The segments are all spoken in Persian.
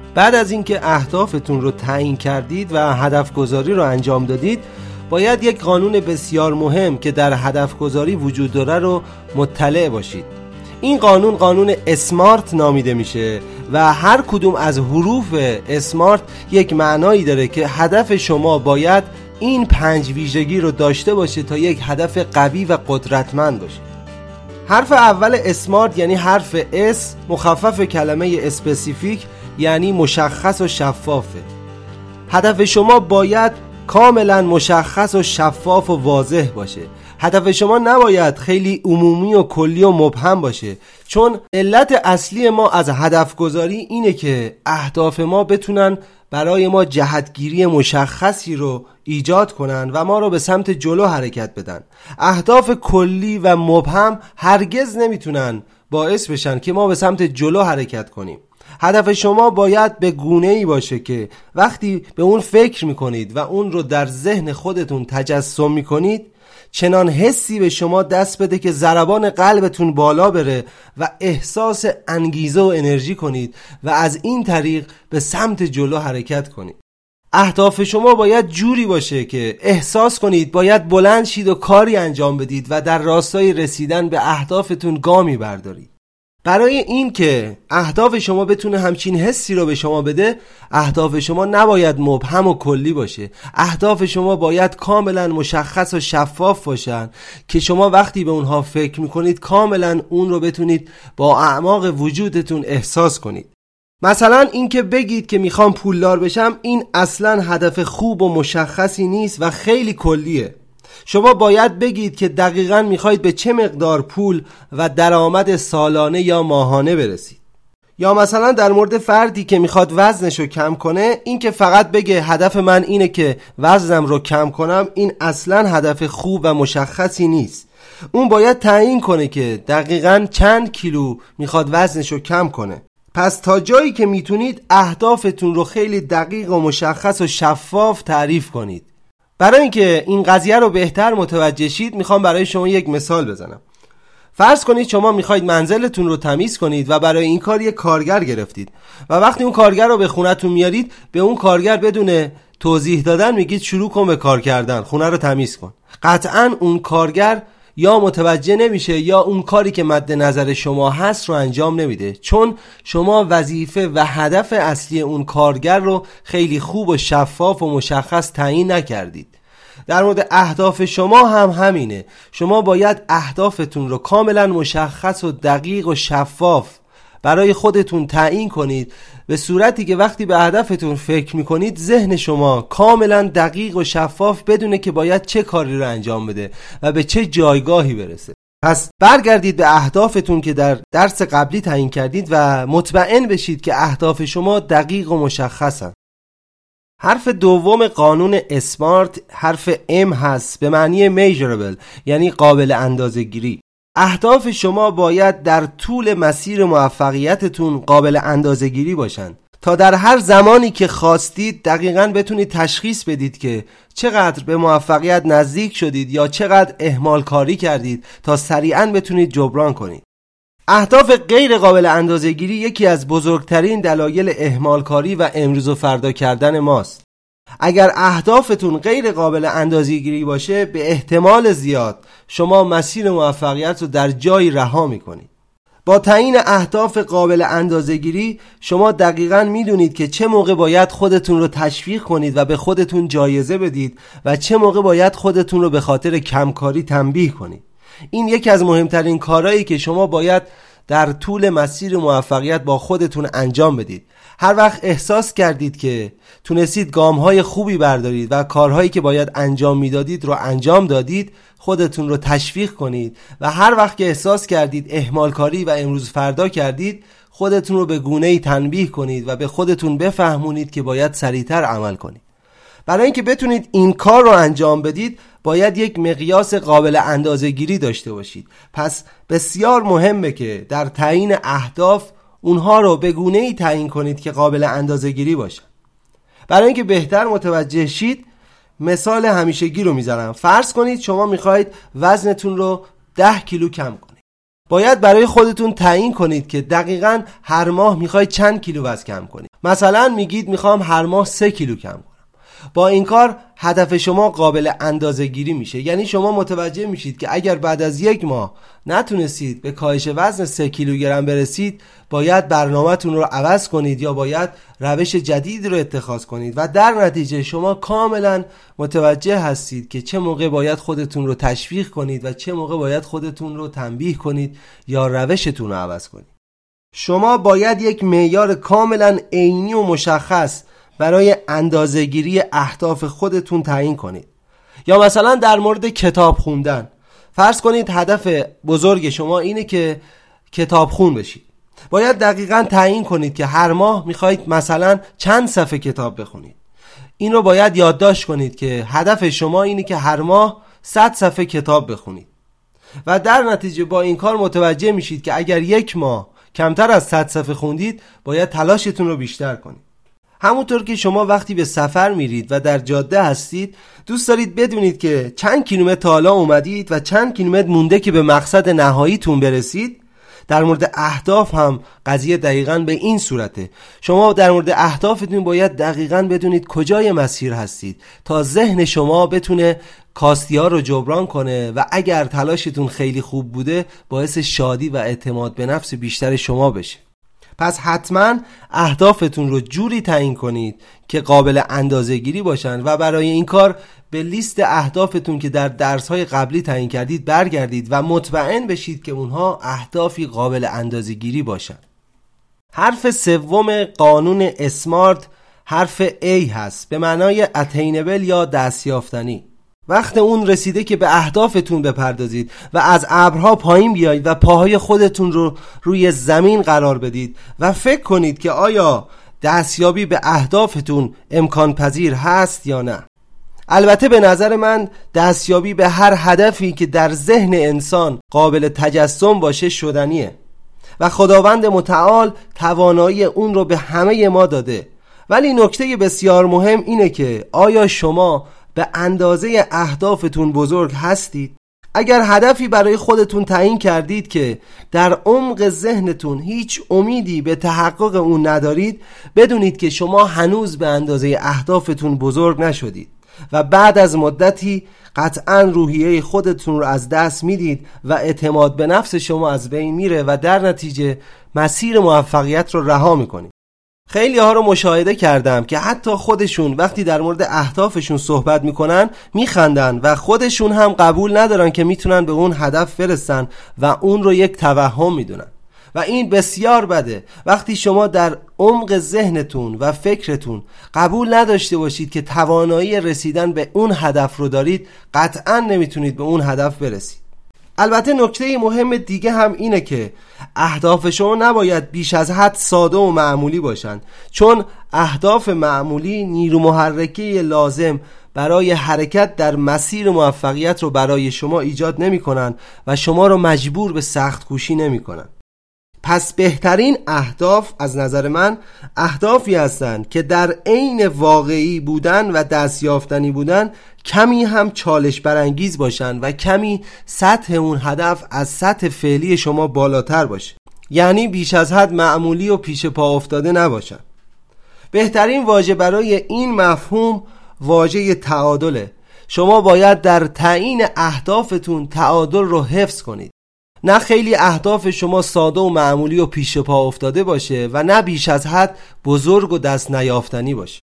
بعد از اینکه اهدافتون رو تعیین کردید و هدف گذاری رو انجام دادید، باید یک قانون بسیار مهم که در هدف گذاری وجود داره رو مطلع باشید. این قانون اسمارت نامیده میشه و هر کدوم از حروف اسمارت یک معنایی داره که هدف شما باید این 5 ویژگی رو داشته باشه تا یک هدف قوی و قدرتمند باشه. حرف اول اسمارت یعنی حرف اس، مخفف کلمه اسپسیفیک یعنی مشخص و شفافه. هدف شما باید کاملا مشخص و شفاف و واضح باشه. هدف شما نباید خیلی عمومی و کلی و مبهم باشه، چون علت اصلی ما از هدف گذاری اینه که اهداف ما بتونن برای ما جهتگیری مشخصی رو ایجاد کنن و ما رو به سمت جلو حرکت بدن. اهداف کلی و مبهم هرگز نمیتونن باعث بشن که ما به سمت جلو حرکت کنیم. هدف شما باید به گونه‌ای باشه که وقتی به اون فکر میکنید و اون رو در ذهن خودتون تجسم میکنید، چنان حسی به شما دست بده که ضربان قلبتون بالا بره و احساس انگیزه و انرژی کنید و از این طریق به سمت جلو حرکت کنید. اهداف شما باید جوری باشه که احساس کنید باید بلند شید و کاری انجام بدید و در راستای رسیدن به اهدافتون گامی بردارید. برای این که اهداف شما بتونه همچین حسی رو به شما بده، اهداف شما نباید مبهم و کلی باشه. اهداف شما باید کاملا مشخص و شفاف باشن که شما وقتی به اونها فکر میکنید کاملا اون رو بتونید با اعماق وجودتون احساس کنید. مثلا این که بگید که میخوام پولدار بشم، این اصلا هدف خوب و مشخصی نیست و خیلی کلیه. شما باید بگید که دقیقاً میخواید به چه مقدار پول و درآمد سالانه یا ماهانه برسید. یا مثلا در مورد فردی که میخواد وزنشو کم کنه، این که فقط بگه هدف من اینه که وزنم رو کم کنم، این اصلا هدف خوب و مشخصی نیست. اون باید تعیین کنه که دقیقاً چند کیلو میخواد وزنشو کم کنه. پس تا جایی که میتونید اهدافتون رو خیلی دقیق و مشخص و شفاف تعریف کنید. برای اینکه این قضیه رو بهتر متوجه شید، میخوام برای شما یک مثال بزنم. فرض کنید شما میخواید منزلتون رو تمیز کنید و برای این کار یک کارگر گرفتید و وقتی اون کارگر رو به خونتون میارید، به اون کارگر بدون توضیح دادن میگید شروع کن به کار کردن، خونه رو تمیز کن. قطعاً اون کارگر یا متوجه نمیشه یا اون کاری که مد نظر شما هست رو انجام نمیده، چون شما وظیفه و هدف اصلی اون کارگر رو خیلی خوب و شفاف و مشخص تعیین نکردید. در مورد اهداف شما هم همینه. شما باید اهدافتون رو کاملا مشخص و دقیق و شفاف برای خودتون تعیین کنید، به صورتی که وقتی به هدفتون فکر میکنید ذهن شما کاملا دقیق و شفاف بدونه که باید چه کاری رو انجام بده و به چه جایگاهی برسه. پس برگردید به اهدافتون که در درس قبلی تعیین کردید و مطمئن بشید که اهداف شما دقیق و مشخصن. حرف دوم قانون اسمارت حرف M هست، به معنی measurable، یعنی قابل اندازه‌گیری. اهداف شما باید در طول مسیر موفقیتتون قابل اندازه‌گیری باشن تا در هر زمانی که خواستید دقیقاً بتونید تشخیص بدید که چقدر به موفقیت نزدیک شدید یا چقدر اهمال کاری کردید تا سریعاً بتونید جبران کنید. اهداف غیر قابل اندازه‌گیری یکی از بزرگترین دلایل اهمال کاری و امروز و فردا کردن ماست. اگر اهدافتون غیر قابل اندازه‌گیری باشه، به احتمال زیاد شما مسیر موفقیت رو در جایی رها میکنید. با تعیین اهداف قابل اندازه‌گیری شما دقیقاً میدونید که چه موقع باید خودتون رو تشویق کنید و به خودتون جایزه بدید و چه موقع باید خودتون رو به خاطر کمکاری تنبیه کنید. این یکی از مهمترین کارهایی که شما باید در طول مسیر موفقیت با خودتون انجام بدید. هر وقت احساس کردید که تونستید گام‌های خوبی بردارید و کارهایی که باید انجام میدادید رو انجام دادید، خودتون رو تشویق کنید و هر وقت که احساس کردید اهمال کاری و امروز فردا کردید، خودتون رو به گونه‌ای تنبیه کنید و به خودتون بفهمونید که باید سریعتر عمل کنید. برای اینکه بتونید این کار رو انجام بدید، باید یک مقیاس قابل اندازه‌گیری داشته باشید. پس بسیار مهمه که در تعیین اهداف اونها رو به گونه‌ای تعیین کنید که قابل اندازه‌گیری باشه. برای اینکه بهتر متوجه شید، مثال همیشگی رو میذارم. فرض کنید شما میخواید وزنتون رو 10 کیلو کم کنید. باید برای خودتون تعیین کنید که دقیقاً هر ماه میخواید چند کیلو وزن کم کنید. مثلا میگید میخوام هر ماه 3 کیلو کم کنم. با این کار هدف شما قابل اندازه‌گیری میشه. یعنی شما متوجه میشید که اگر بعد از 1 ماه نتونستید به کاهش وزن 3 کیلوگرم برسید، باید برنامه‌تون رو عوض کنید یا باید روش جدید رو اتخاذ کنید و در نتیجه شما کاملا متوجه هستید که چه موقع باید خودتون رو تشویق کنید و چه موقع باید خودتون رو تنبیه کنید یا روشتون رو عوض کنید. شما باید یک معیار کاملا عینی و مشخص برای اندازه‌گیری اهداف خودتون تعیین کنید. یا مثلا در مورد کتاب خوندن، فرض کنید هدف بزرگ شما اینه که کتاب خون بشید. باید دقیقاً تعیین کنید که هر ماه میخواید مثلا چند صفحه کتاب بخونید. این رو باید یادداشت کنید که هدف شما اینه که هر ماه 100 صفحه کتاب بخونید و در نتیجه با این کار متوجه میشید که اگر 1 ماه کمتر از 100 صفحه خوندید، باید تلاشتون رو بیشتر کنید. همونطور که شما وقتی به سفر میرید و در جاده هستید، دوست دارید بدونید که چند کیلومتر تا حالا اومدید و چند کیلومتر مونده که به مقصد نهاییتون برسید. در مورد اهداف هم قضیه دقیقاً به این صورته. شما در مورد اهدافتون باید دقیقاً بدونید کجای مسیر هستید تا ذهن شما بتونه کاستی‌ها رو جبران کنه و اگر تلاشتون خیلی خوب بوده، باعث شادی و اعتماد به نفس بیشتر شما بشه. پس حتما اهدافتون رو جوری تعیین کنید که قابل اندازه‌گیری باشن و برای این کار به لیست اهدافتون که در درس‌های قبلی تعیین کردید برگردید و مطمئن بشید که اونها اهدافی قابل اندازه‌گیری باشن. حرف سوم قانون اسمارت حرف A هست، به معنای اتینبل یا دستیافتنی. وقت اون رسیده که به اهدافتون بپردازید و از ابرها پایین بیایید و پاهای خودتون رو روی زمین قرار بدید و فکر کنید که آیا دستیابی به اهدافتون امکان پذیر هست یا نه. البته به نظر من دستیابی به هر هدفی که در ذهن انسان قابل تجسم باشه شدنیه و خداوند متعال توانایی اون رو به همه ما داده. ولی نکته بسیار مهم اینه که آیا شما به اندازه اهدافتون بزرگ هستید؟ اگر هدفی برای خودتون تعیین کردید که در عمق ذهنتون هیچ امیدی به تحقق اون ندارید، بدونید که شما هنوز به اندازه اهدافتون بزرگ نشدید و بعد از مدتی قطعاً روحیه خودتون رو از دست میدید و اعتماد به نفس شما از بین میره و در نتیجه مسیر موفقیت رو رها میکنید. خیلی ها رو مشاهده کردم که حتی خودشون وقتی در مورد اهدافشون صحبت میکنن میخندن و خودشون هم قبول ندارن که میتونن به اون هدف برسن و اون رو یک توهم میدونن و این بسیار بده. وقتی شما در عمق ذهنتون و فکرتون قبول نداشته باشید که توانایی رسیدن به اون هدف رو دارید، قطعا نمیتونید به اون هدف برسید. البته نکته مهم دیگه هم اینه که اهداف شما نباید بیش از حد ساده و معمولی باشن، چون اهداف معمولی نیرو محرکه لازم برای حرکت در مسیر موفقیت رو برای شما ایجاد نمی کنن و شما رو مجبور به سخت کوشی نمی کنن. پس بهترین اهداف از نظر من اهدافی هستند که در عین واقعی بودن و دستیافتنی بودن کمی هم چالش برانگیز باشن و کمی سطح اون هدف از سطح فعلی شما بالاتر باشه، یعنی بیش از حد معمولی و پیش پا افتاده نباشن. بهترین واژه برای این مفهوم واژه تعادله. شما باید در تعیین اهدافتون تعادل رو حفظ کنید. نه خیلی اهداف شما ساده و معمولی و پیش پا افتاده باشه و نه بیش از حد بزرگ و دست نیافتنی باشه.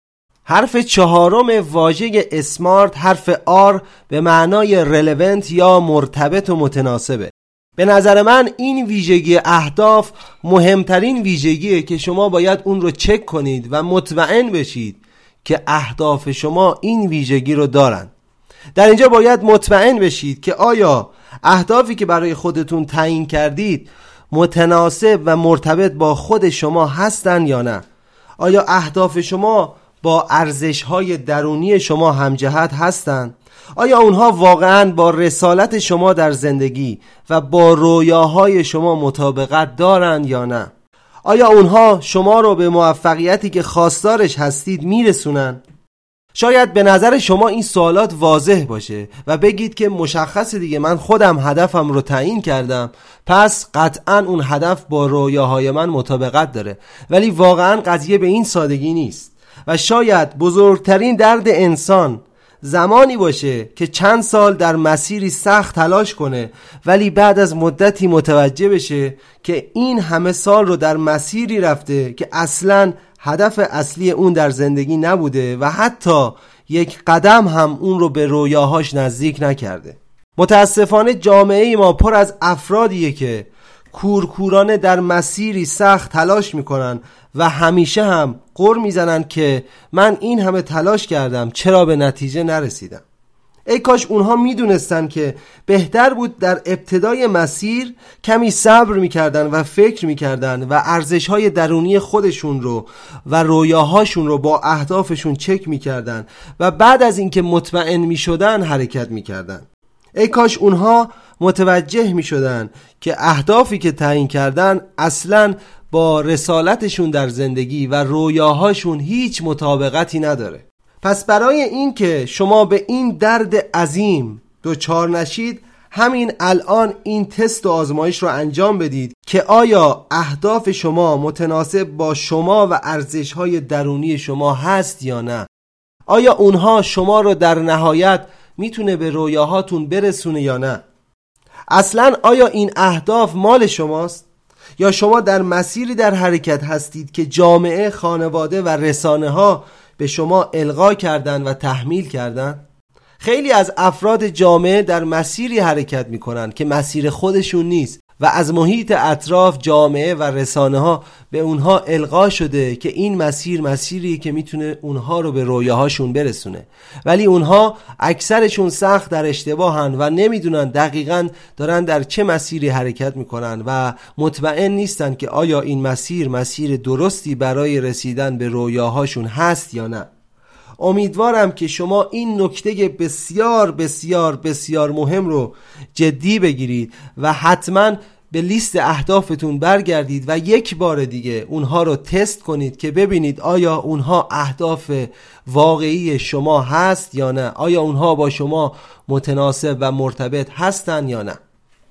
حرف چهارم واژه اسمارت حرف R به معنای رلوونت یا مرتبط و متناسبه. به نظر من این ویژگی اهداف مهمترین ویژگیه که شما باید اون رو چک کنید و مطمئن بشید که اهداف شما این ویژگی رو دارن. در اینجا باید مطمئن بشید که آیا اهدافی که برای خودتون تعیین کردید متناسب و مرتبط با خود شما هستن یا نه. آیا اهداف شما با ارزش‌های درونی شما همجهت هستند؟ آیا اونها واقعاً با رسالت شما در زندگی و با رویاهای شما مطابقت دارند یا نه؟ آیا اونها شما رو به موفقیتی که خواستارش هستید میرسونن؟ شاید به نظر شما این سوالات واضح باشه و بگید که مشخصه دیگه، من خودم هدفم رو تعیین کردم، پس قطعاً اون هدف با رویاهای من مطابقت داره. ولی واقعاً قضیه به این سادگی نیست و شاید بزرگترین درد انسان زمانی باشه که چند سال در مسیری سخت تلاش کنه ولی بعد از مدتی متوجه بشه که این همه سال رو در مسیری رفته که اصلاً هدف اصلی اون در زندگی نبوده و حتی یک قدم هم اون رو به رویاهاش نزدیک نکرده. متاسفانه جامعه ما پر از افرادیه که کورکورانه در مسیری سخت تلاش میکنن و همیشه هم غر میزنن که من این همه تلاش کردم چرا به نتیجه نرسیدم. ای کاش اونها میدونستن که بهتر بود در ابتدای مسیر کمی صبر میکردن و فکر میکردن و ارزشهای درونی خودشون رو و رویاهاشون رو با اهدافشون چک میکردن و بعد از اینکه مطمئن میشدن حرکت میکردن. ای کاش اونها متوجه میشدن که اهدافی که تعیین کردن اصلاً با رسالتشون در زندگی و رویاهاشون هیچ مطابقتی نداره. پس برای این که شما به این درد عظیم دچار نشید، همین الان این تست و آزمایش رو انجام بدید که آیا اهداف شما متناسب با شما و ارزش‌های درونی شما هست یا نه. آیا اونها شما رو در نهایت میتونه به رویاهاتون برسونه یا نه. اصلاً آیا این اهداف مال شماست یا شما در مسیری در حرکت هستید که جامعه، خانواده و رسانه ها به شما القا کردن و تحمیل کردن؟ خیلی از افراد جامعه در مسیری حرکت میکنن که مسیر خودشون نیست و از محیط اطراف، جامعه و رسانه ها به اونها القا شده که این مسیری که میتونه اونها رو به رویاهاشون برسونه، ولی اونها اکثرشون سخت در اشتباهن و نمیدونن دقیقاً دارن در چه مسیری حرکت میکنن و مطمئن نیستن که آیا این مسیر درستی برای رسیدن به رویاهاشون هست یا نه. امیدوارم که شما این نکته بسیار بسیار بسیار مهم رو جدی بگیرید و حتما به لیست اهدافتون برگردید و یک بار دیگه اونها رو تست کنید که ببینید آیا اونها اهداف واقعی شما هست یا نه، آیا اونها با شما متناسب و مرتبط هستن یا نه.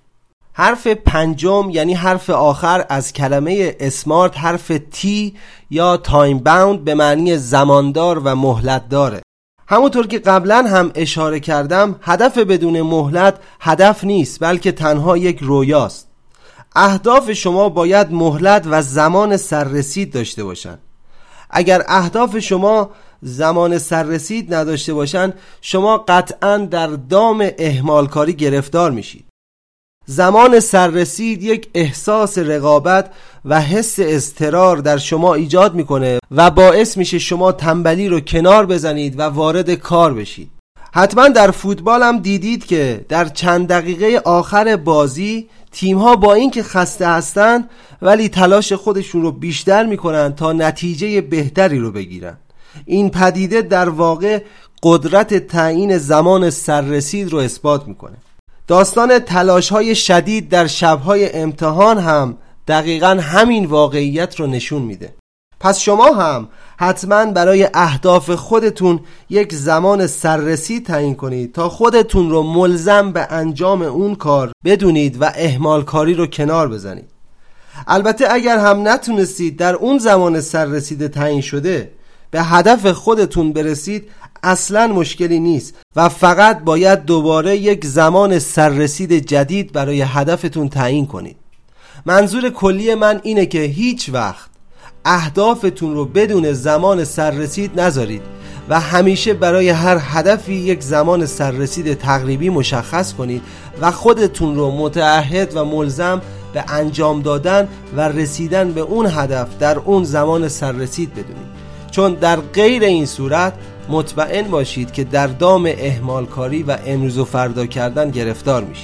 حرف پنجم یعنی حرف آخر از کلمه اسمارت حرف تی یا تایم باوند به معنی زماندار و مهلت داره. همونطور که قبلا هم اشاره کردم، هدف بدون مهلت هدف نیست بلکه تنها یک رویاست. اهداف شما باید مهلت و زمان سررسید داشته باشن. اگر اهداف شما زمان سررسید نداشته باشن، شما قطعاً در دام اهمالکاری گرفتار میشید. زمان سررسید یک احساس رقابت و حس اضطرار در شما ایجاد میکنه و باعث میشه شما تنبلی رو کنار بزنید و وارد کار بشید. حتما در فوتبال هم دیدید که در چند دقیقه آخر بازی تیم‌ها با اینکه خسته هستن ولی تلاش خودشون رو بیشتر میکنن تا نتیجه بهتری رو بگیرن. این پدیده در واقع قدرت تعیین زمان سررسید رو اثبات میکنه. داستان تلاش‌های شدید در شب‌های امتحان هم دقیقاً همین واقعیت رو نشون میده. پس شما هم حتماً برای اهداف خودتون یک زمان سررسید تعیین کنید تا خودتون رو ملزم به انجام اون کار بدونید و اهمال کاری رو کنار بزنید. البته اگر هم نتونستید در اون زمان سررسید تعیین شده به هدف خودتون برسید، اصلاً مشکلی نیست و فقط باید دوباره یک زمان سررسید جدید برای هدفتون تعیین کنید. منظور کلی من اینه که هیچ وقت اهدافتون رو بدون زمان سررسید نذارید و همیشه برای هر هدفی یک زمان سررسید تقریبی مشخص کنید و خودتون رو متعهد و ملزم به انجام دادن و رسیدن به اون هدف در اون زمان سررسید بدونید، چون در غیر این صورت مطمئن باشید که در دام اهمالکاری و امروز و فردا کردن گرفتار میشید.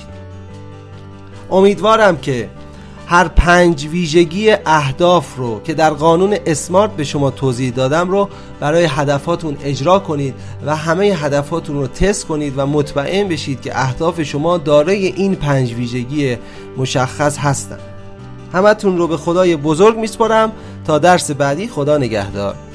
امیدوارم که هر 5 ویژگی اهداف رو که در قانون اسمارت به شما توضیح دادم رو برای هدفاتون اجرا کنید و همه هدفاتون رو تست کنید و مطمئن بشید که اهداف شما دارای این 5 ویژگی مشخص هستند. همتون رو به خدای بزرگ میسپارم تا درس بعدی. خدا نگهدار.